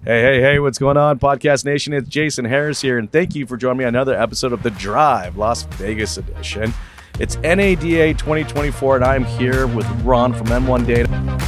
Hey, what's going on, Podcast Nation? It's Jason Harris here, and thank you for joining me on another episode of The Drive, Las Vegas edition. It's NADA 2024, and I'm here with Ron from M1 Data.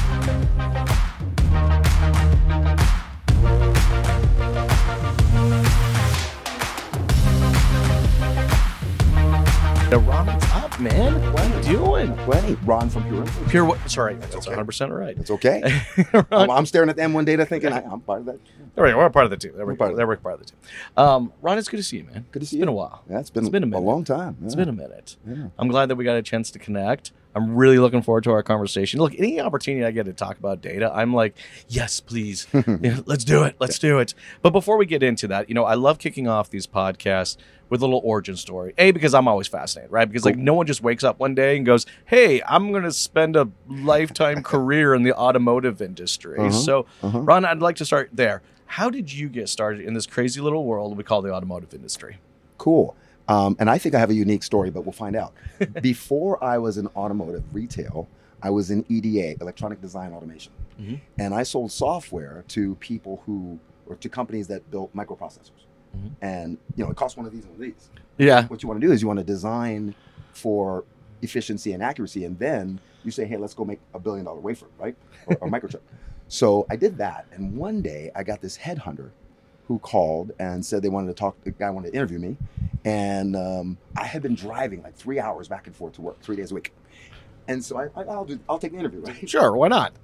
Ron, what's up, man? What are you doing? Plenty. Ron from Pure Info. Sorry, that's okay. 100% right. It's okay. I'm staring at the M1 Data thinking I'm part of that. We're part of the team. We're part of the team. Ron, it's good to see you, man. Good to see you. It's been a while. Yeah, it's been a minute. A long time. Yeah. It's been a minute. Yeah. I'm glad that we got a chance to connect. I'm really looking forward to our conversation. Look, any opportunity I get to talk about data, I'm like, yes, please. Let's do it. Let's do it. But before we get into that, I love kicking off these podcasts with a little origin story. Because I'm always fascinated, right? Because no one just wakes up one day and goes, hey, I'm going to spend a lifetime career in the automotive industry. Ron, I'd like to start there. How did you get started in this crazy little world we call the automotive industry? Cool. And I think I have a unique story, but we'll find out. Before I was in automotive retail, I was in EDA, electronic design automation. Mm-hmm. And I sold software to to companies that built microprocessors. Mm-hmm. And, it costs one of these and one of these. Yeah. What you want to do is you want to design for efficiency and accuracy. And then you say, hey, let's go make $1 billion wafer, right? Or microchip. So I did that. And one day I got this headhunter who called and said the guy wanted to interview me. And I had been driving like 3 hours back and forth to work 3 days a week. And so I'll take the interview, right? Sure, why not?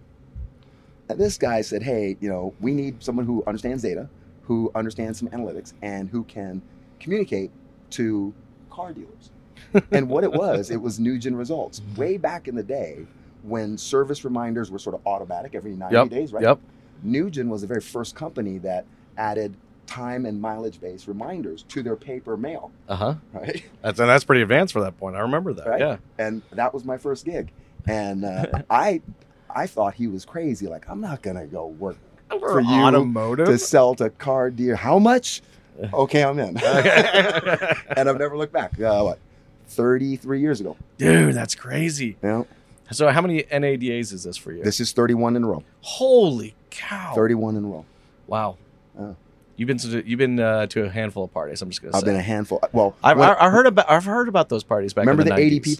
And this guy said, hey, we need someone who understands data, who understands some analytics, and who can communicate to car dealers. And what it was NewGen results. Way back in the day when service reminders were sort of automatic every 90 days, right? Yep. NewGen was the very first company that added time and mileage-based reminders to their paper mail. Right? That's pretty advanced for that point. I remember that. Right? Yeah. And that was my first gig. And I thought he was crazy. Like, I'm not going to go work for you automotive to sell to car dealer. How much? Okay, I'm in. And I've never looked back. 33 years ago. Dude, that's crazy. Yeah. So how many NADAs is this for you? This is 31 in a row. Holy cow. 31 in a row. Wow. You've been to a handful of parties. I'm just gonna say. I've been a handful. Well, I've heard about those parties back. Remember in the 90s.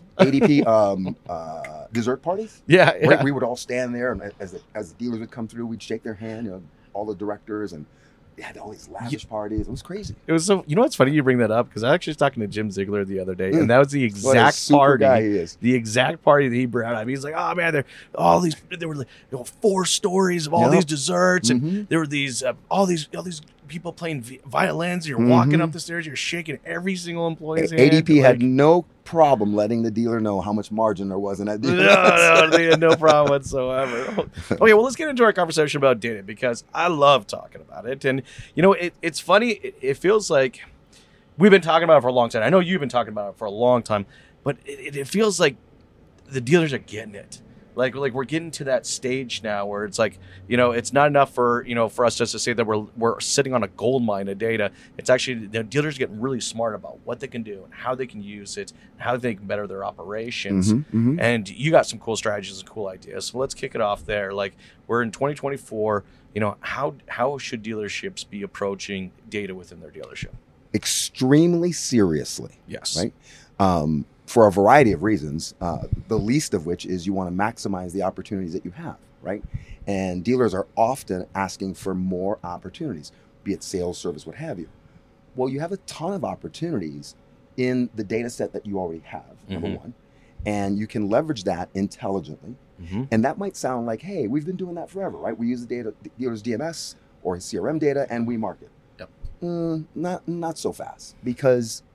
ADP dessert parties? Yeah. Right? We would all stand there, and as the dealers would come through, we'd shake their hand. All the directors, and they had all these lavish parties. It was crazy. It was so. What's funny? You bring that up because I actually was talking to Jim Ziegler the other day, and that was the exact party. Guy he is. The exact party that he brought up. He's like, "Oh man, there were like 4 stories of all these desserts, and there were these all these people playing violins. You're walking up the stairs, you're shaking every single employee's hand. ADP had no problem letting the dealer know how much margin there was in that deal. No, they had no problem whatsoever. Okay, well, let's get into our conversation about data because I love talking about it. And, it's funny. It feels like we've been talking about it for a long time. I know you've been talking about it for a long time, but it feels like the dealers are getting it. Like we're getting to that stage now where it's like, it's not enough for us just to say that we're sitting on a gold mine of data. It's actually the dealers getting really smart about what they can do and how they can use it, and how they can better their operations. And you got some cool strategies and cool ideas. So let's kick it off there. Like we're in 2024. How should dealerships be approaching data within their dealership? Extremely seriously. Yes. Right. For a variety of reasons, the least of which is you want to maximize the opportunities that you have, right? And dealers are often asking for more opportunities, be it sales, service, what have you. Well, you have a ton of opportunities in the data set that you already have, number one, and you can leverage that intelligently. And that might sound like, hey, we've been doing that forever, right? We use the dealer's DMS or his CRM data, and we market. Yep. Not so fast, because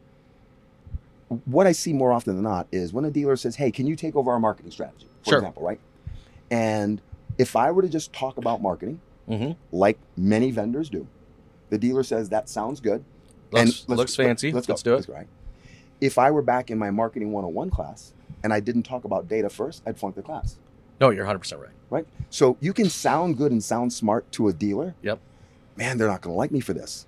what I see more often than not is when a dealer says, hey, can you take over our marketing strategy, for example, right? And if I were to just talk about marketing, like many vendors do, the dealer says, that sounds good. Looks fancy. Let's do it. Let's go, right? If I were back in my marketing 101 class and I didn't talk about data first, I'd flunk the class. No, you're 100% right. Right? So you can sound good and sound smart to a dealer. Yep. Man, they're not going to like me for this.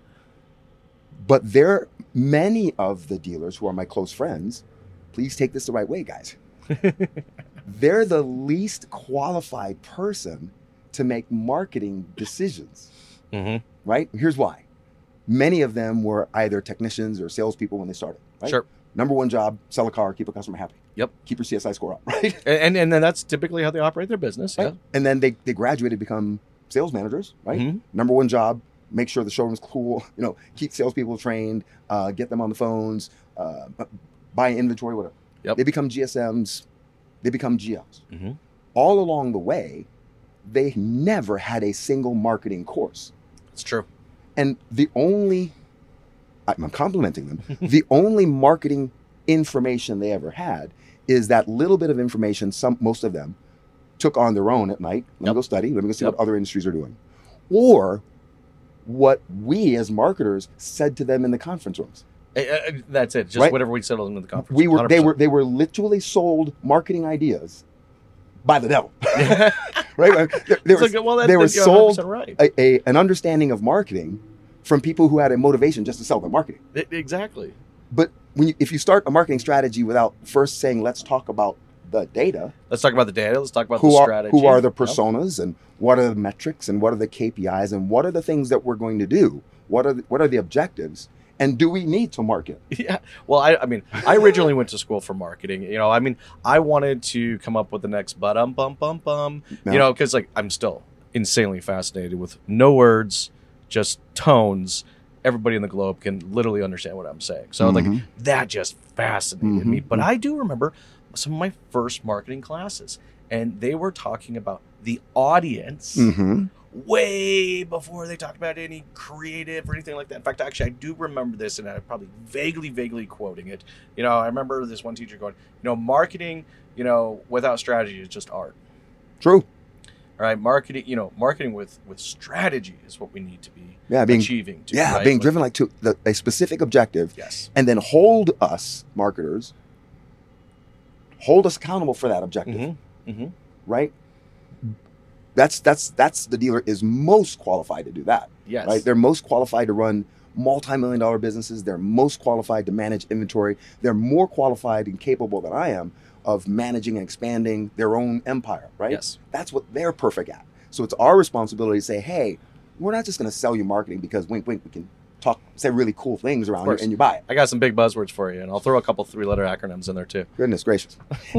But many of the dealers who are my close friends, please take this the right way, guys. They're the least qualified person to make marketing decisions, Mm-hmm. right? Here's why. Many of them were either technicians or salespeople when they started, right? Sure. Number one job, sell a car, keep a customer happy. Yep. Keep your CSI score up, right? And then that's typically how they operate their business. Right. And then they graduated, become sales managers, right? Mhm. Number one job, make sure the showroom's cool, keep salespeople trained, get them on the phones, buy inventory, whatever. Yep. They become GSMs, they become GLs. Mm-hmm. All along the way, they never had a single marketing course. It's true. And I'm complimenting them, the only marketing information they ever had is that little bit of information most of them took on their own at night. Let me go study. Let me go see what other industries are doing. Or what we as marketers said to them in the conference rooms. That's it. Just Right? whatever we settled into the conference. They 100%. were literally sold marketing ideas by the devil. Right? They were sold 100% right. an understanding of marketing from people who had a motivation just to sell their marketing. Exactly. But if you start a marketing strategy without first saying, let's talk about the data, Let's talk about the data. Let's talk about the strategy. who are the Yep. personas and what are the metrics and what are the KPIs and what are the things that we're going to do? What are the objectives? And do we need to market? Yeah. Well, I mean, I originally went to school for marketing. I wanted to come up with the next bum, No. because I'm still insanely fascinated with no words, just tones. Everybody in the globe can literally understand what I'm saying. So that just fascinated me. But I do remember some of my first marketing classes, and they were talking about the audience way before they talked about any creative or anything like that. In fact, actually, I do remember this, and I'm probably vaguely quoting it. I remember this one teacher going, marketing, without strategy is just art. True. All right, marketing with strategy is what we need to be achieving. Being driven to a specific objective. Yes. And then hold us, marketers, accountable for that objective. Right? That's the dealer is most qualified to do that. Yes. Right? They're most qualified to run multi-million-dollar businesses. They're most qualified to manage inventory. They're more qualified and capable than I am of managing and expanding their own empire, right? Yes. That's what they're perfect at. So it's our responsibility to say, hey, we're not just going to sell you marketing because wink, wink, we can say really cool things around you and you buy it. I got some big buzzwords for you, and I'll throw a couple 3-letter acronyms in there too. Goodness gracious.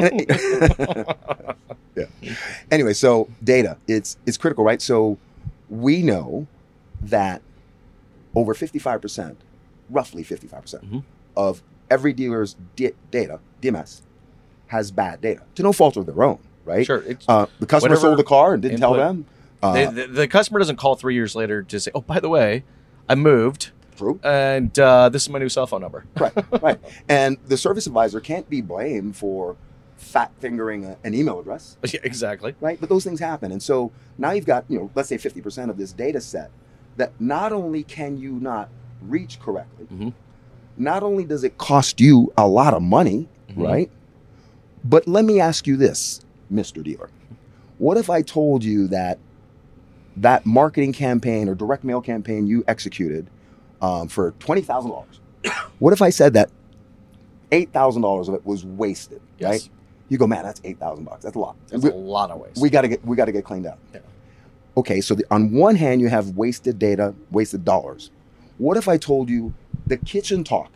Yeah. Anyway, so data, it's critical, right? So we know that over 55%, roughly 55% of every dealer's data, DMS, has bad data to no fault of their own, right? Sure. The customer sold the car and didn't tell them. The customer doesn't call 3 years later to say, oh, by the way, I moved. True. And this is my new cell phone number. Right. And the service advisor can't be blamed for fat fingering an email address. Yeah, exactly. Right. But those things happen. And so now you've got, let's say 50% of this data set that not only can you not reach correctly, not only does it cost you a lot of money, right? But let me ask you this, Mr. Dealer. What if I told you that marketing campaign or direct mail campaign you executed for $20,000? What if I said that $8,000 of it was wasted, right? You go, man, that's $8,000. That's a lot. That's a lot of waste. We got to get cleaned up. Yeah. Okay, so on one hand, you have wasted data, wasted dollars. What if I told you the kitchen talk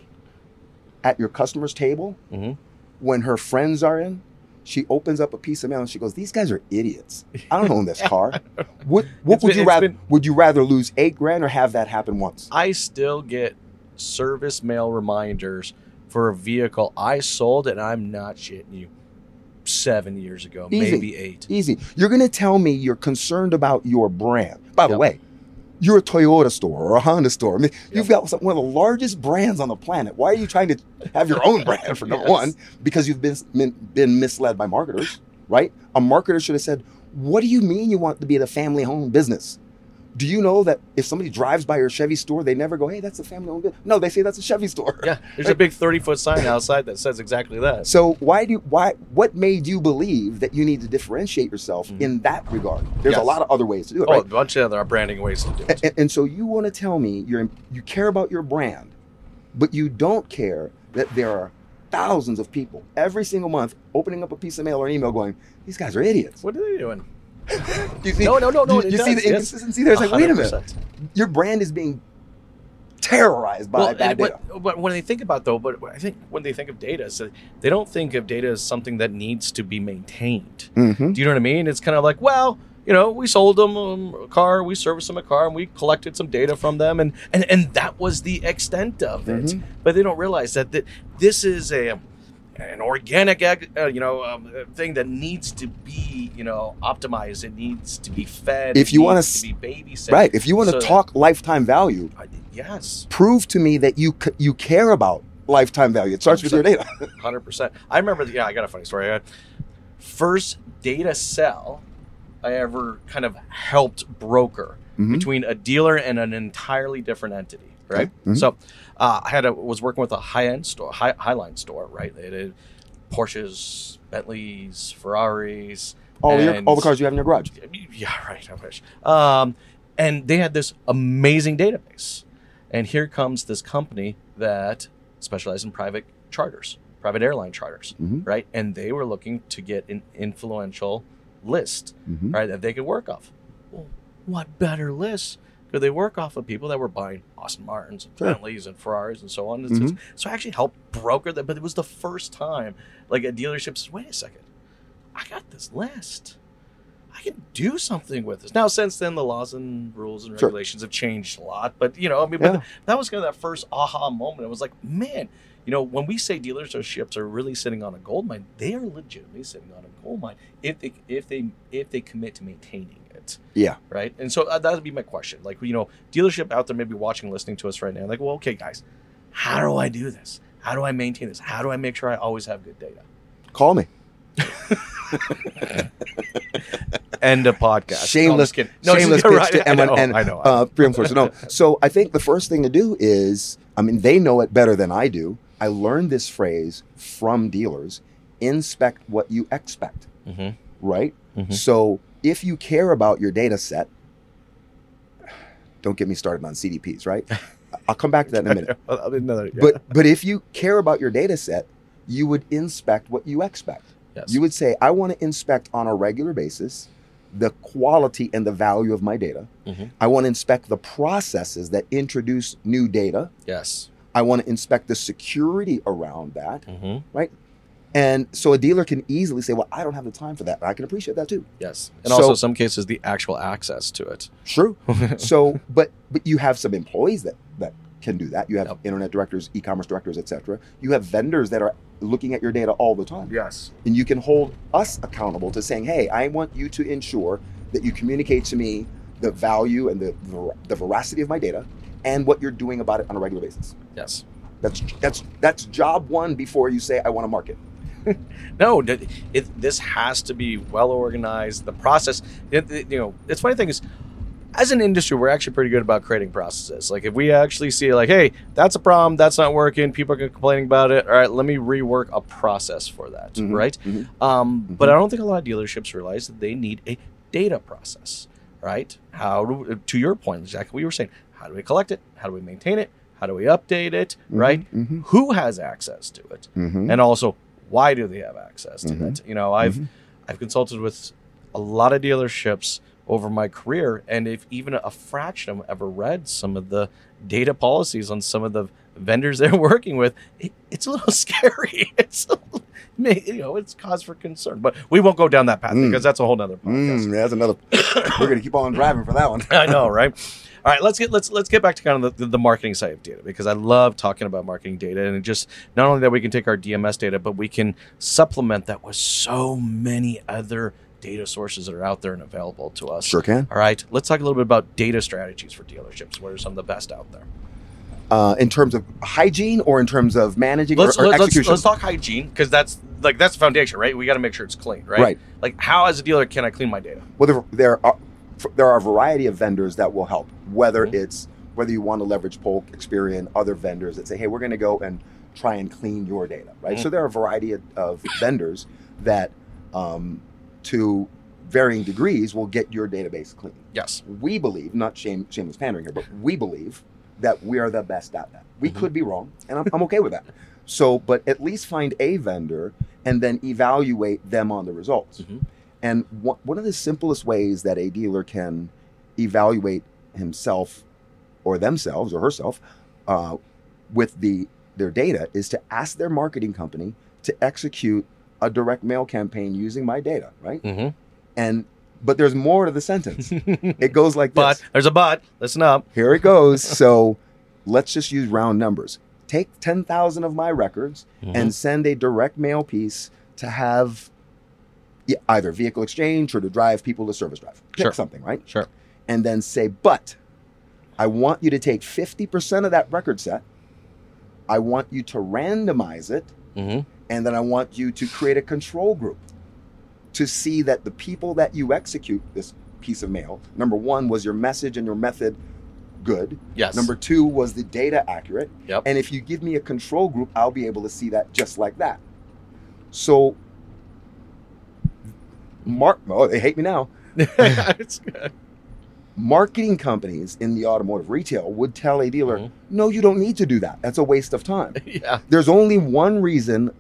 at your customer's table when her friends are in? She opens up a piece of mail and she goes, "These guys are idiots. I don't own this car." What would you rather? Would you rather lose $8,000 or have that happen once? I still get service mail reminders for a vehicle I sold, and I'm not shitting you, 7 years ago, maybe 8. Easy. You're going to tell me you're concerned about your brand. By the way, you're a Toyota store or a Honda store. I mean, you've got one of the largest brands on the planet. Why are you trying to have your own brand for number one? Because you've been misled by marketers, right? A marketer should have said, "What do you mean you want to be the family-owned business? Do you know that if somebody drives by your Chevy store, they never go, 'Hey, that's a family-owned business'? No, they say that's a Chevy store." Yeah, there's a big 30-foot sign outside that says exactly that. So what made you believe that you need to differentiate yourself in that regard? There's a lot of other ways to do it, right? A bunch of other branding ways to do it. And so you want to tell me you care about your brand, but you don't care that there are thousands of people every single month opening up a piece of mail or email going, "These guys are idiots." What are they doing? Do you see, No. do It you see does, the inconsistency there? It's like, wait a minute. 100%. Your brand is being terrorized by bad data. But when they think about I think when they think of data, so they don't think of data as something that needs to be maintained. Mhm. Do you know what I mean? It's kind of like, well, we sold them a car, we serviced them a car, and we collected some data from them, and that was the extent of it. Mhm. But they don't realize that this is an organic, thing that needs to be, optimized. It needs to be fed. If you want to be babysat. Right. If you want to So talk lifetime value, yes, prove to me that you care about lifetime value. It starts with your data. 100%. I remember. I got a funny story. First data sell I ever kind of helped broker Mhm. between a dealer and an entirely different entity, right? Okay. Mhm. So I was working with a high-end store, Highline store, right? They did Porsches, Bentleys, Ferraris. All the cars you have in your garage. Yeah, right. I wish. And they had this amazing database. And here comes this company that specialized in private charters, private airline charters, Mhm. right? And they were looking to get an influential list, Mhm. right, that they could work off. Well, what better list could they work off of people that were buying Aston Martins and Sure. Bentleys and Ferraris and so on? Mhm. So I actually helped broker that, but it was the first time like a dealership says, wait a second, I got this list. I can do something with this. Now, since then, the laws and rules and Sure. regulations have changed a lot. But, but Yeah. that was kind of that first aha moment. It was like, man, when we say dealerships are really sitting on a gold mine, they are legitimately sitting on a gold mine if they commit to maintaining it. Yeah. Right. And so that would be my question. Like, dealership out there maybe watching, listening to us right now. Like, well, okay, guys, how do I do this? How do I maintain this? How do I make sure I always have good data? Call me. End of podcast. Shameless, No, I'm just kidding. shameless you're pitch right. to Emma and I know. Freedom Source. No, so I think the first thing to do is, they know it better than I do. I learned this phrase from dealers: inspect what you expect. Mhm. Right. Mhm. So if you care about your data set, don't get me started on CDPs. Right. I'll come back to that in a minute. But if you care about your data set, you would inspect what you expect. Yes. You would say, I want to inspect on a regular basis the quality and the value of my data. Mhm. I want to inspect the processes that introduce new data. Yes. I want to inspect the security around that, Mhm. right? And so a dealer can easily say, well, I don't have the time for that. I can appreciate that too. Yes. And So- also, in some cases, the actual access to it. True. So, but you have some employees that can do that. You have Yep. internet directors, e-commerce directors, etc. You have vendors that are looking at your data all the time. Yes. And you can hold us accountable to saying, hey, I want you to ensure that you communicate to me the value and the veracity of my data and what you're doing about it on a regular basis. Yes. That's job one before you say, I want to market. No, this has to be well organized. The process, it's funny thing is, as an industry, we're actually pretty good about creating processes. Like if we actually see like, hey, that's a problem, that's not working, people are complaining about it. All right, let me rework a process for that, Mhm, right? mhm. But I don't think a lot of dealerships realize that they need a data process, right? To your point, exactly what you were saying, how do we collect it? How do we maintain it? How do we update it, right? Mhm. Who has access to it? Mhm. And also, why do they have access to Mhm. it? I've consulted with a lot of dealerships over my career, and if even a fraction of them ever read some of the data policies on some of the vendors they're working with, it's a little scary. It's cause for concern. But we won't go down that path because that's a whole nother podcast. That's another. We're gonna keep on driving for that one. I know, right? All right, let's get back to kind of the marketing side of data, because I love talking about marketing data, and it just not only that we can take our DMS data, but we can supplement that with so many other data sources that are out there and available to us. Sure can. All right, let's talk a little bit about data strategies for dealerships. What are some of the best out there? In terms of hygiene or in terms of managing Let's or execution? let's talk hygiene, because that's the foundation, right? We got to make sure it's clean, right? Right. Like, how as a dealer can I clean my data? Well, there are a variety of vendors that will help. Whether Mhm. whether you want to leverage Polk, Experian, other vendors that say, hey, we're going to go and try and clean your data, right? Mhm. So there are a variety of vendors that, to varying degrees, will get your database clean. Yes. We believe, not shameless pandering here, but we believe that we are the best at that. We Mhm. could be wrong, and I'm okay with that. So, but at least find a vendor and then evaluate them on the results. Mhm. And one of the simplest ways that a dealer can evaluate himself or themselves or herself with their data is to ask their marketing company to execute a direct mail campaign using my data, right? But there's more to the sentence. It goes like this. But there's a but. Listen up. Here it goes. So let's just use round numbers. Take 10,000 of my records and send a direct mail piece to have either vehicle exchange or to drive people to service drive. Pick something, right? Sure. And then say, but I want you to take 50% of that record set. I want you to randomize it. And then I want you to create a control group to see that the people that you execute this piece of mail, number one, was your message and your method good. Yes. Number two, was the data accurate? Yep. And if you give me a control group, I'll be able to see that just like that. So, they hate me now. It's good. Marketing companies in the automotive retail would tell a dealer, no, you don't need to do that. That's a waste of time. Yeah. There's only one reason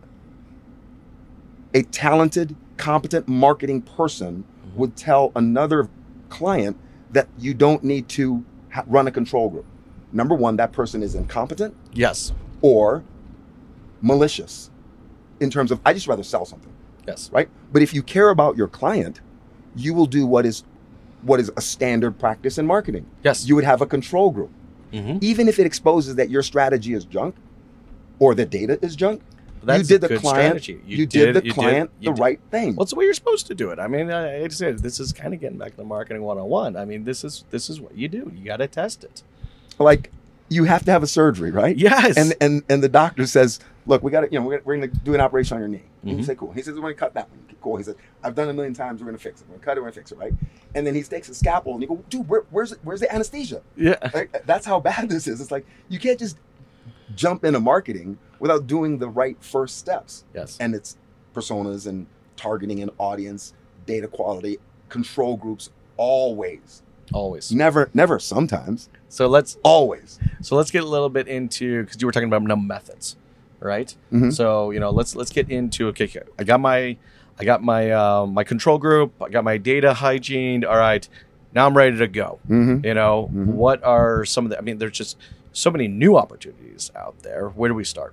a talented, competent marketing person would tell another client that you don't need to run a control group. Number one, that person is incompetent. Yes. Or malicious in terms of, I just rather sell something. Yes. Right? But if you care about your client, you will do what is a standard practice in marketing. Yes. You would have a control group. Even if it exposes that your strategy is junk or the data is junk, you did the client the right thing. Well, it's the way you're supposed to do it. I mean, I just said this is kind of getting back to the marketing 101. I mean, this is what you do. You got to test it. Like, you have to have a surgery, right? Yes. And the doctor says, look, we got to, we're going to do an operation on your knee. And you say, cool. He says, we're going to cut that one. Cool. He said, I've done it 1,000,000 times. We're going to fix it. We're going to cut it. We're going to fix it, right? And then he takes a scalpel and you go, dude, where's the anesthesia? Yeah. Like, that's how bad this is. It's like, you can't just jump into marketing without doing the right first steps. Yes. And it's personas and targeting an audience, data quality, control groups, always. Never sometimes. Always. So let's get a little bit into, because you were talking about methods, right? So let's get into, okay, I got my my control group, I got my data hygiene. All right, now I'm ready to go. What are some of the? I mean, there's just so many new opportunities out there. Where do we start?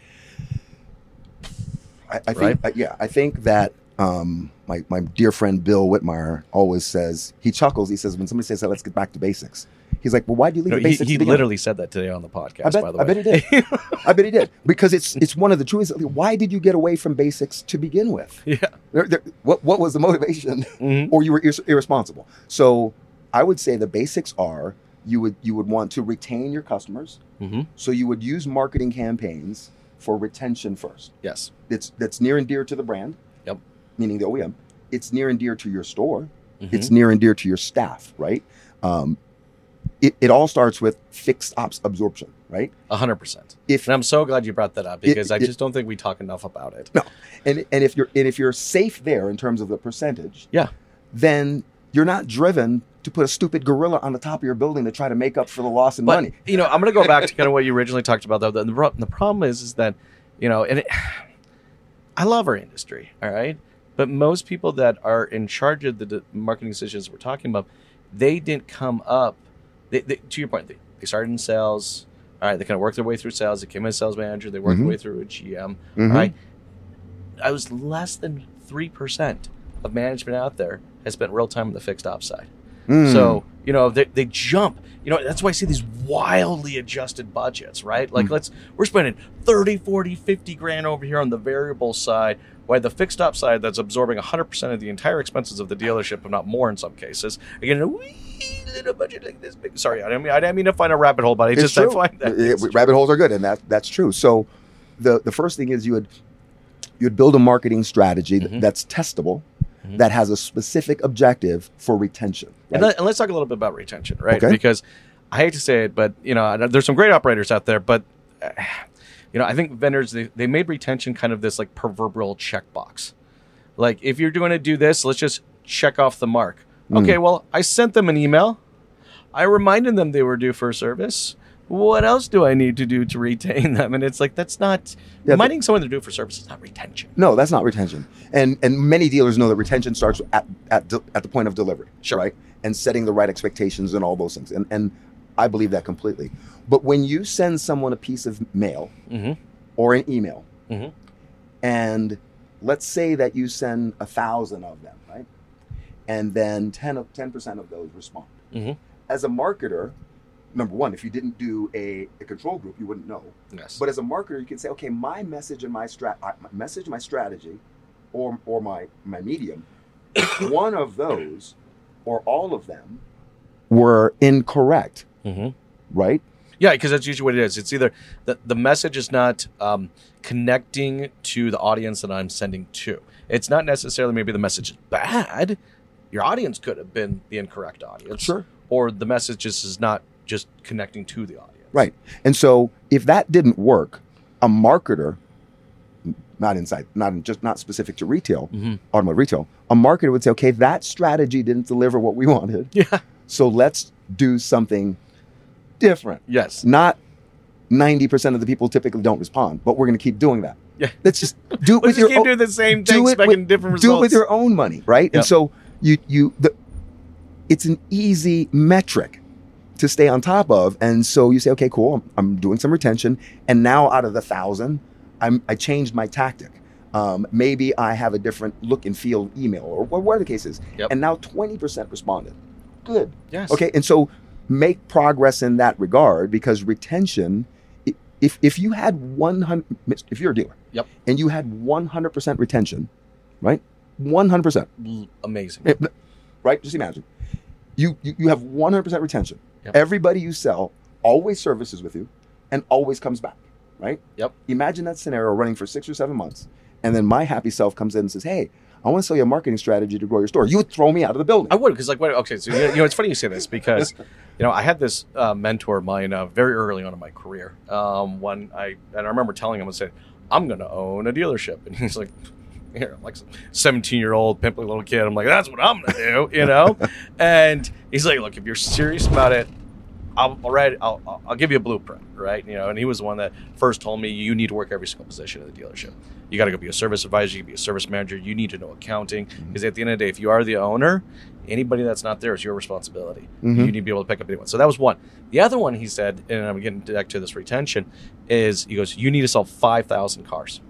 I think that my dear friend Bill Whitmire always says, he chuckles. He says, when somebody says that, let's get back to basics. He's like, well, why do you leave the basics? He literally said that today on the podcast, by the way. I bet he did. I bet he did. Because it's one of the truths. Why did you get away from basics to begin with? Yeah. What was the motivation? Or you were irresponsible? So I would say the basics are, you would want to retain your customers. So you would use marketing campaigns for retention first. Yes. That's near and dear to the brand. Yep. Meaning the OEM. It's near and dear to your store. It's near and dear to your staff, right? It all starts with fixed ops absorption, right? 100%. And I'm so glad you brought that up, because I just don't think we talk enough about it. No. And if you're safe there in terms of the percentage, yeah, then you're not driven to put a stupid gorilla on the top of your building to try to make up for the loss in money. I'm going to go back to kind of what you originally talked about, though. The problem is that, I love our industry, all right? But most people that are in charge of the marketing decisions we're talking about, they didn't come up. To your point, they started in sales. All right, they kind of worked their way through sales. They came as a sales manager. They worked their way through a GM. All right, I was less than 3% of management out there has spent real time on the fixed ops side. So they jump. That's why I see these wildly adjusted budgets, right? Like we're spending 30, 40, 50 grand over here on the variable side, while the fixed ops side that's absorbing 100% of the entire expenses of the dealership, if not more in some cases. Again, a wee little budget like this big. Sorry, I didn't mean to find a rabbit hole, but I find that rabbit holes are good, and that's true. So the first thing is you'd build a marketing strategy that's testable, that has a specific objective for retention. Right? And let's talk a little bit about retention, right? Okay. Because I hate to say it, but there's some great operators out there, but I think vendors they made retention kind of this like proverbial checkbox. Like, if you're going to do this, let's just check off the mark. Okay, well, I sent them an email. I reminded them they were due for a service. what else do I need to do to retain them? And it's like, that's not reminding someone to do it for service is not retention. No, that's not retention. And many dealers know that retention starts at the point of delivery, Sure. right? And setting the right expectations and all those things. And I believe that completely. But when you send someone a piece of mail or an email, and let's say that you send 1,000 of them, right? And then 10% of those respond. As a marketer, number one, if you didn't do a control group, you wouldn't know. Yes. But as a marketer, you can say, okay, my message and my strategy, or my medium, one of those or all of them were incorrect, right? Yeah, because that's usually what it is. It's either the message is not connecting to the audience that I'm sending to. It's not necessarily maybe the message is bad. Your audience could have been the incorrect audience. Sure. Or the message just is not just connecting to the audience. Right. And so if that didn't work, a marketer, not specific to retail, automotive retail, a marketer would say, okay, that strategy didn't deliver what we wanted. Yeah. So let's do something different. Yes. Not 90% of the people typically don't respond, but we're going to keep doing that. Yeah. Let's just do it with your keep own. doing the same thing, expecting different results. Do it with your own money, right? Yep. And so it's an easy metric to stay on top of. And so you say, okay, cool, I'm doing some retention, and now out of the 1,000, I changed my tactic. Maybe I have a different look and feel email, or whatever the case is. Yep. And now 20% responded. Good. Yes. Okay, and so make progress in that regard, because retention, if you had 100, if you're a dealer, Yep. and you had 100% retention, right? 100%. Amazing. Right? Just imagine. You have 100% retention. Yep. Everybody you sell always services with you and always comes back, right? Yep. Imagine that scenario running for 6 or 7 months, and then my happy self comes in and says, hey, I want to sell you a marketing strategy to grow your store. You would throw me out of the building. I would, because okay, so it's funny you say this, because I had this mentor of mine very early on in my career. When I remember telling him, I said, I'm going to own a dealership, and he's like, here, I'm like some 17-year-old pimply little kid. I'm like, that's what I'm going to do, And he's like, look, if you're serious about it, I'll give you a blueprint, right? And he was the one that first told me, you need to work every single position in the dealership. You got to go be a service advisor, you can be a service manager, you need to know accounting, because at the end of the day, if you are the owner, anybody that's not there is your responsibility. You need to be able to pick up anyone. So that was one. The other one he said, and I'm getting back to this retention, is he goes, you need to sell 5,000 cars.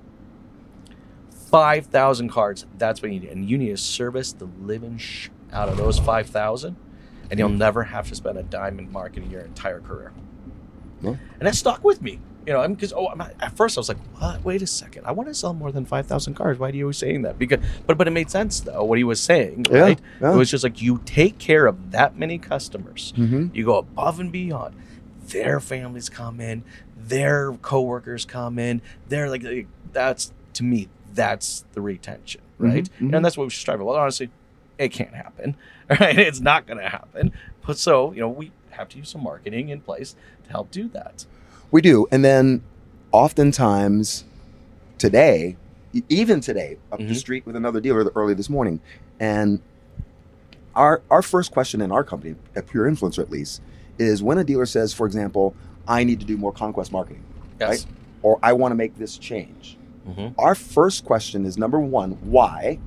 5,000 cars, that's what you need. And you need to service the living out of those 5,000, and you'll never have to spend a dime in marketing your entire career. And that stuck with me. Because at first I was like, what? Wait a second. I want to sell more than 5,000 cars. Why are you always saying that? But it made sense, though, what he was saying, right? Yeah. It was just like, you take care of that many customers. You go above and beyond. Their families come in. Their coworkers come in. They're like, that's, to me, that's the retention, right? And that's what we should strive for. Well, honestly, it can't happen, right? It's not going to happen. But so, we have to use some marketing in place to help do that. We do. And then oftentimes today, even today, up the street with another dealer early this morning, and our first question in our company, at Pure Influencer at least, is when a dealer says, for example, I need to do more conquest marketing, right? Or I want to make this change. Our first question is, number one, why?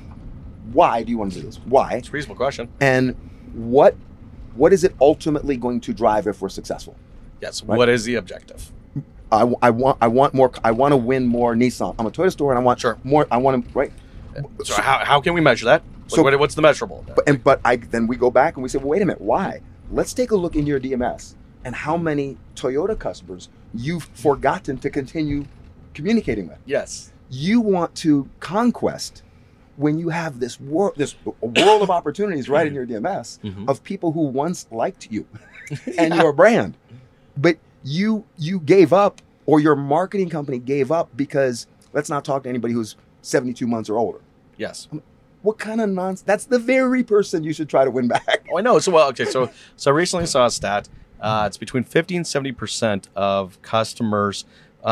Why do you want to do this? Why? It's a reasonable question. And what is it ultimately going to drive if we're successful? Yes. Right? What is the objective? I want more. I want to win more Nissan. I'm a Toyota store, and I want more. I want to right. So how can we measure that? What's the measurable? But then we go back and we say, well, wait a minute, why? Let's take a look in your DMS and how many Toyota customers you've forgotten to continue communicating with. Yes. You want to conquest when you have this world of opportunities right in your DMS of people who once liked you and your brand. But you gave up, or your marketing company gave up, because let's not talk to anybody who's 72 months or older. Yes. What kind of nonsense? That's the very person you should try to win back. Oh, I know. So I recently saw a stat. It's between 50 and 70% of customers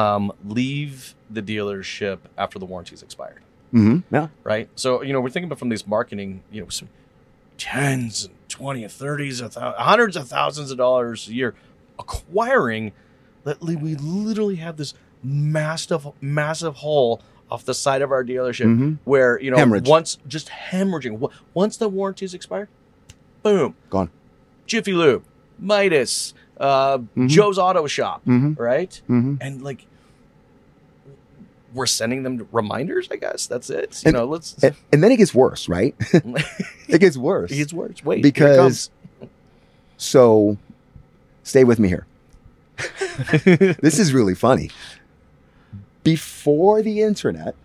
leave the dealership after the warranty's expired. Yeah. Right. So we're thinking about from these marketing, some tens and 20 and 30s, hundreds of thousands of dollars a year. acquiring that we literally have this massive hole off the side of our dealership where, Hemorrhage. once just hemorrhaging. Once the warranties expire, boom, Gone. Jiffy Lube, Midas, Joe's Auto Shop, right? And like, we're sending them reminders, I guess. That's it. Let's. And then it gets worse, right? It gets worse. It gets worse. Wait, because so stay with me here. This is really funny. Before the internet,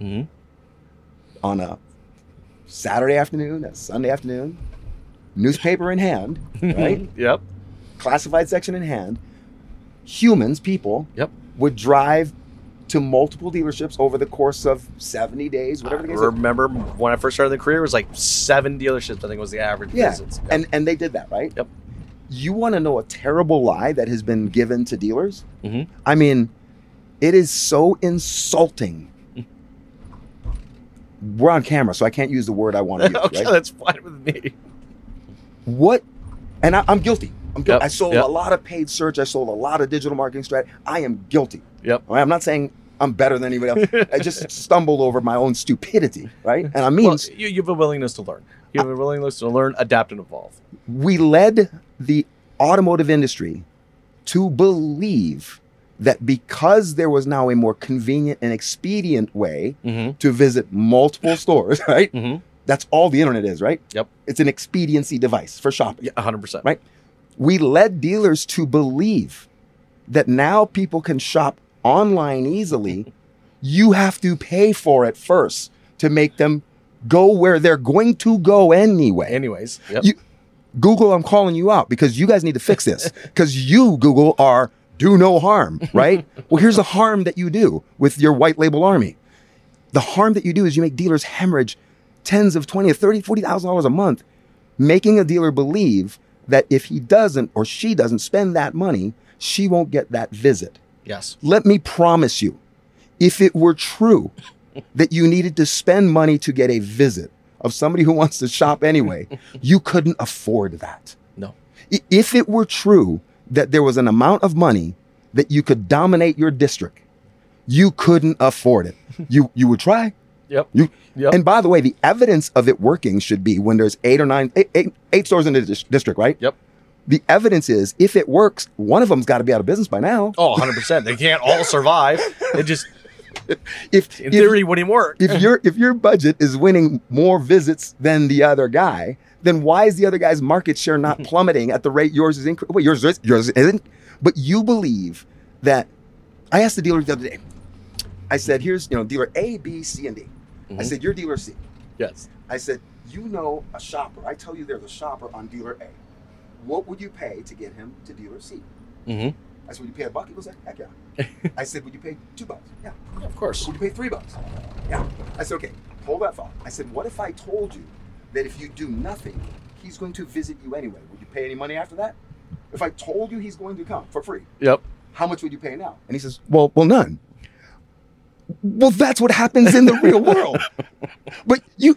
on a Saturday afternoon, a Sunday afternoon, newspaper in hand, right? Yep. Classified section in hand, people would drive to multiple dealerships over the course of 70 days, whatever the case is. I remember when I first started the career, it was like 7 dealerships, I think was the average visits. Yep. And they did that, right? Yep. You want to know a terrible lie that has been given to dealers? I mean, it is so insulting. We're on camera, so I can't use the word I want to use. Okay, right? that's fine with me. What? And I'm guilty. I'm guilty. Yep. I sold a lot of paid search. I sold a lot of digital marketing strategy. I am guilty. Yep. All right? I'm not saying I'm better than anybody else. I just stumbled over my own stupidity, right? And I mean, you have a willingness to learn. You have a willingness to learn, adapt, and evolve. We led the automotive industry to believe that because there was now a more convenient and expedient way to visit multiple stores, right? That's all the internet is, right? Yep. It's an expediency device for shopping. Yeah, 100%. Right? We led dealers to believe that now people can shop online easily. You have to pay for it first to make them go where they're going to go anyway. Anyways, yep. Google, I'm calling you out because you guys need to fix this. Because you, Google, are do no harm, right? Well, here's the harm that you do with your white label army. The harm that you do is you make dealers hemorrhage tens of $20,000, $30,000, $40,000 a month, making a dealer believe that if he doesn't or she doesn't spend that money, she won't get that visit. Yes. Let me promise you, if it were true that you needed to spend money to get a visit of somebody who wants to shop anyway, you couldn't afford that. No. If it were true that there was an amount of money that you could dominate your district, you couldn't afford it. You would try. Yep. And by the way, the evidence of it working should be when there's eight stores in the district, right? Yep. The evidence is if it works, one of them's got to be out of business by now. Oh, 100%. They can't all survive. It just, in theory, wouldn't work. If your budget is winning more visits than the other guy, then why is the other guy's market share not plummeting at the rate yours is increasing? Wait, yours isn't. But you believe that. I asked the dealer the other day. I said, "Here's dealer A, B, C, and D." I said, "You're dealer C." Yes. I said, "You know a shopper. I tell you there's a shopper on dealer A. What would you pay to get him to dealer C?" I said, "Would you pay $1?" He goes, "Heck yeah." I said, "Would you pay $2?" Yeah, of course. "Would you pay $3?" Yeah. I said, "Okay, hold that thought." I said, "What if I told you that if you do nothing, he's going to visit you anyway? Would you pay any money after that? If I told you he's going to come for free, yep. How much would you pay now?" And he says, well, none. Well, that's what happens in the real world. But you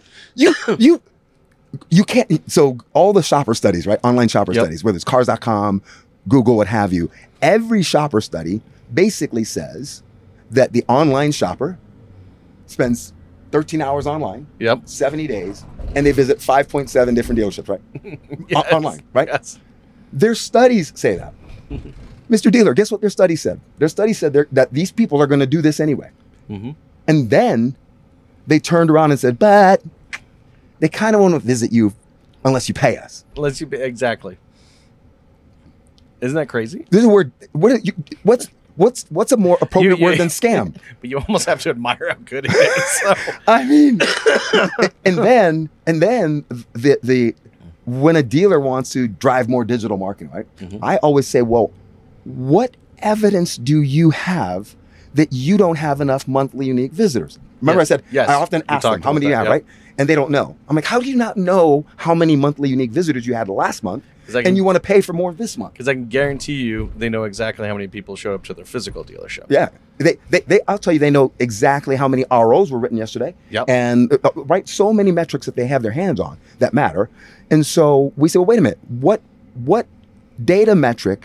can't. So all the shopper studies, right? Online shopper studies, whether it's Cars.com, Google, what have you. Every shopper study basically says that the online shopper spends 13 hours online, 70 days, and they visit 5.7 different dealerships, right? Yes. Online, right? Yes. Their studies say that. Mr. Dealer, guess what their study said? Their study said that these people are going to do this anyway. And then they turned around and said, but they kind of want to visit you unless you pay us. Exactly. Isn't that crazy? This is a word. What's a more appropriate word than scam? But you almost have to admire how good it is. So. I mean, and then the when a dealer wants to drive more digital marketing, right? I always say, well, what evidence do you have that you don't have enough monthly unique visitors? Remember I said, I often ask them, how many do you have, right? And they don't know. I'm like, how do you not know how many monthly unique visitors you had last month and you want to pay for more this month? Because I can guarantee you they know exactly how many people showed up to their physical dealership. Yeah. I'll tell you, they know exactly how many ROs were written yesterday. Yep. And right, so many metrics that they have their hands on that matter. And so we say, well, wait a minute, what data metric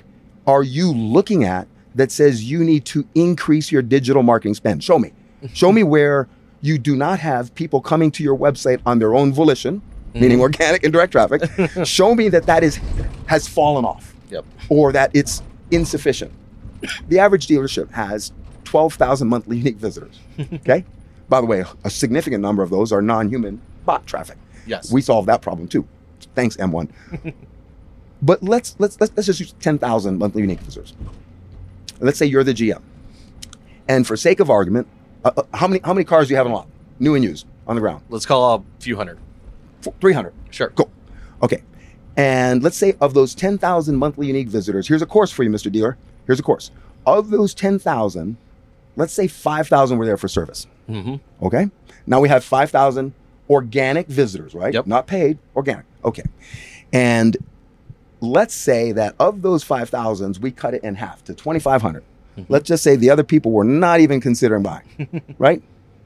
are you looking at that says you need to increase your digital marketing spend? Show me. Show me where you do not have people coming to your website on their own volition, meaning organic and direct traffic. Show me that has fallen off, or that it's insufficient. The average dealership has 12,000 monthly unique visitors. Okay. By the way, a significant number of those are non-human bot traffic. Yes. We solved that problem too. Thanks, M1. But let's just use 10,000 monthly unique visitors. Let's say you're the GM, and for sake of argument, how many cars do you have in a lot, new and used, on the ground? Let's call a few hundred. 300. Sure. Cool. Okay. And let's say of those 10,000 monthly unique visitors, here's a course for you, Mr. Dealer. Here's a course. Of those 10,000, let's say 5,000 were there for service. Okay. Now we have 5,000 organic visitors, right? Yep. Not paid, organic. Okay. And let's say that of those 5,000s, we cut it in half to 2,500. Let's just say the other people were not even considering buying, right?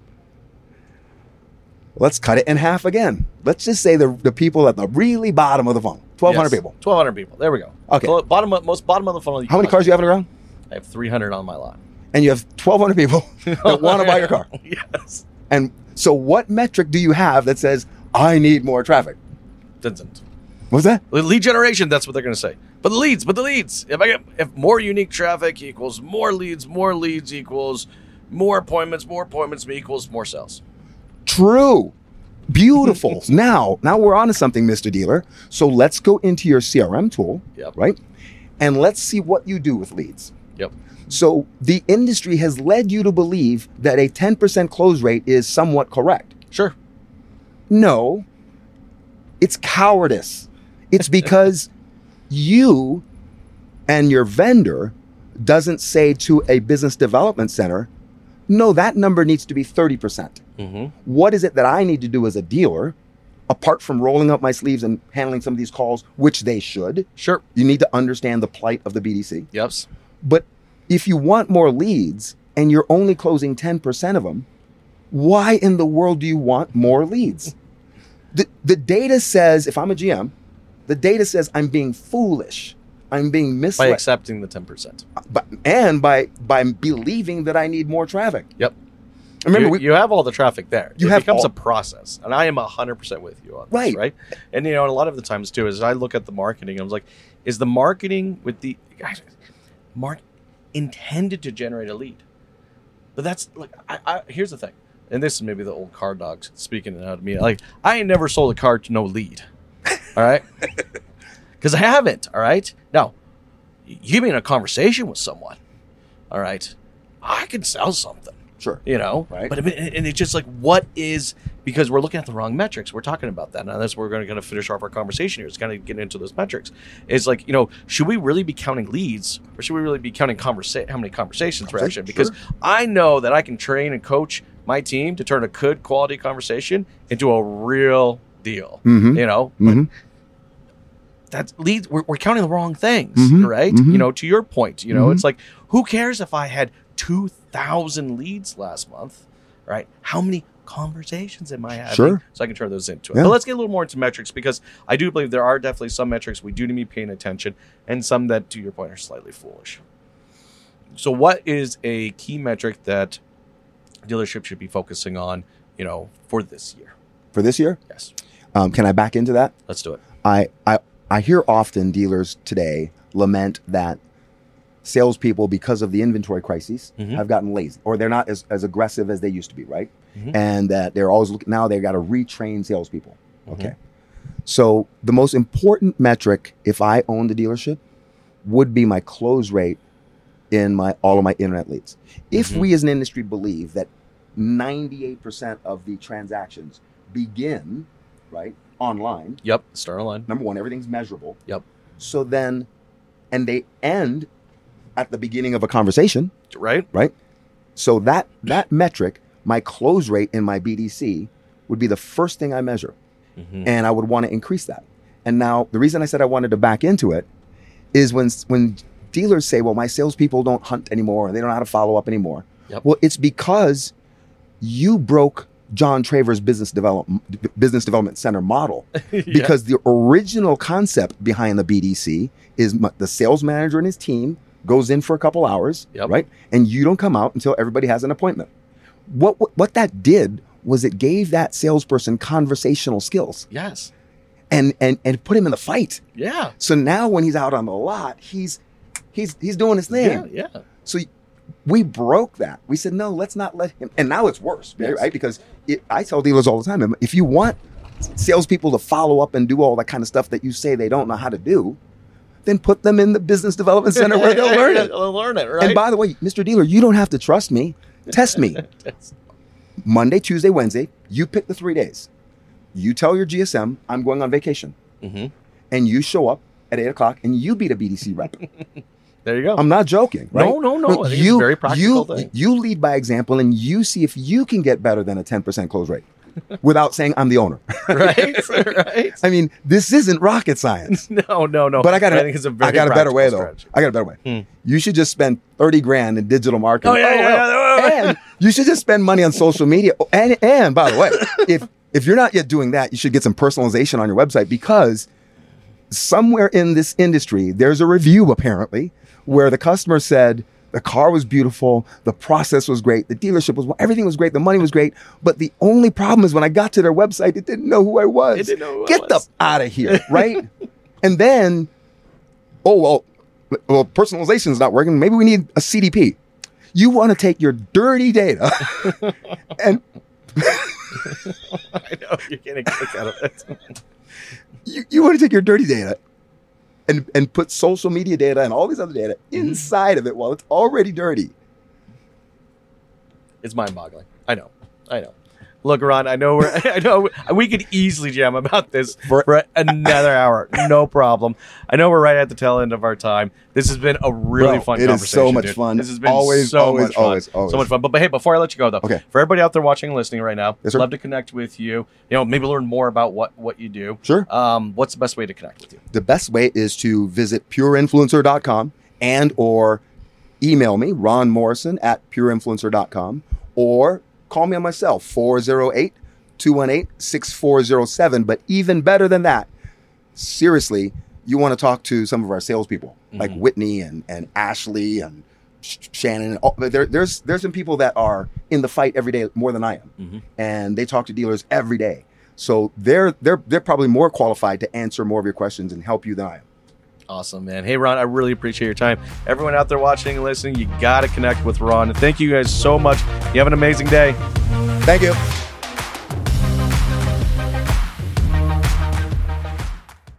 Let's cut it in half again. Let's just say the people at the really bottom of the funnel, 1,200 people. 1,200 people. There we go. Okay. Bottom of the funnel. How many cars do you have on the ground? I have 300 on my lot. And you have 1,200 people that want to buy your car. Yes. And so what metric do you have that says, I need more traffic? Doesn't. What's that? Lead generation, that's what they're going to say. But the leads. If more unique traffic equals more leads equals more appointments equals more sales. True. Beautiful. Now we're on to something, Mr. Dealer. So let's go into your CRM tool, right? And let's see what you do with leads. Yep. So the industry has led you to believe that a 10% close rate is somewhat correct. Sure. No, it's cowardice. It's because you and your vendor doesn't say to a business development center, no, that number needs to be 30%. What is it that I need to do as a dealer, apart from rolling up my sleeves and handling some of these calls, which they should? Sure. You need to understand the plight of the BDC. Yep. But if you want more leads and you're only closing 10% of them, why in the world do you want more leads? The data says, if I'm a GM, the data says I'm being foolish. I'm being misled. By accepting the 10%. And by believing that I need more traffic. Yep. Remember, you have all the traffic there. It becomes a process. And I am 100% with you on this, right? And, a lot of the times, too, is I look at the marketing, and I was like, is the marketing with the intended to generate a lead? But that's, like, here's the thing. And this is maybe the old car dogs speaking out of me. Like, I ain't never sold a car to no lead. All right? Because I haven't, all right? Now, you give me in a conversation with someone, all right? I can sell something. Sure. Right. But and it's just like, what is, because we're looking at the wrong metrics. We're talking about that. Now, that's where we're going to kind of finish off our conversation here. It's kind of getting into those metrics. It's like, should we really be counting leads, or should we really be counting how many conversations we're actually? Because I know that I can train and coach my team to turn a good quality conversation into a real deal. But that's leads. We're counting the wrong things, right? To your point, it's like, who cares if I had 2,000 leads last month, right? How many conversations am I having? Sure. So I can turn those into it. But let's get a little more into metrics, because I do believe there are definitely some metrics we do need to be paying attention, and some that, to your point, are slightly foolish. So what is a key metric that dealership should be focusing on, for this year? For this year? Yes. Can I back into that? Let's do it. I hear often dealers today lament that salespeople, because of the inventory crises, have gotten lazy, or they're not as aggressive as they used to be, right? And that they're always looking, now they've got to retrain salespeople. Okay. So the most important metric, if I owned the dealership, would be my close rate in all of my internet leads. If we as an industry believe that 98% of the transactions begin, right, online. Yep. Start online. Number one, everything's measurable. Yep. So then, and they end at the beginning of a conversation. Right. Right. So that metric, my close rate in my BDC, would be the first thing I measure. And I would want to increase that. And now the reason I said I wanted to back into it is when dealers say, well, my salespeople don't hunt anymore, they don't know how to follow up anymore. Yep. Well, it's because you broke John Traver's business development center model, because the original concept behind the BDC is the sales manager and his team goes in for a couple hours, right? And you don't come out until everybody has an appointment. What that did was it gave that salesperson conversational skills. Yes. And put him in the fight. Yeah. So now when he's out on the lot, he's doing his thing. Yeah. So we broke that. We said, no, let's not let him. And now it's worse, right? Because I tell dealers all the time, if you want salespeople to follow up and do all that kind of stuff that you say they don't know how to do, then put them in the business development center where they'll learn it. They'll learn it, right? And by the way, Mr. Dealer, you don't have to trust me. Test me. Monday, Tuesday, Wednesday, you pick the 3 days. You tell your GSM, I'm going on vacation. Mm-hmm. And you show up at 8 o'clock and you beat a BDC rep. There you go. I'm not joking, right? No. I think it's a very practical thing. You lead by example and you see if you can get better than a 10% close rate without saying I'm the owner. Right. I mean, this isn't rocket science. No. But I got a better way, though. I got a better way. You should just spend $30,000 in digital marketing. And you should just spend money on social media. And by the way, if you're not yet doing that, you should get some personalization on your website, because somewhere in this industry, there's a review apparently where the customer said the car was beautiful, the process was great, the dealership was, everything was great, the money was great, but the only problem is when I got to their website, it didn't know who I was. It didn't know who Get the out of here, right? And then, well, personalization is not working. Maybe we need a CDP. You want to take your dirty data and I know you're getting a kick out of it. You want to take your dirty data and put social media data and all these other data inside of it while it's already dirty. It's mind-boggling. I know. Look, Ron, I know we could easily jam about this for another hour. No problem. I know we're right at the tail end of our time. This has been a really fun conversation. It is so much fun. This has been so much fun. So much fun. But hey, before I let you go, though, for everybody out there watching and listening right now, I'd love to connect with you. Maybe learn more about what you do. Sure. What's the best way to connect with you? The best way is to visit pureinfluencer.com and or email me, Ron Morrison at pureinfluencer.com, or call me on my cell, 408-218-6407. But even better than that, seriously, you want to talk to some of our salespeople, like Whitney and Ashley and Shannon. There's some people that are in the fight every day more than I am, and they talk to dealers every day. So they're probably more qualified to answer more of your questions and help you than I am. Awesome, man. Hey, Ron, I really appreciate your time. Everyone out there watching and listening, you got to connect with Ron. Thank you guys so much. You have an amazing day. Thank you.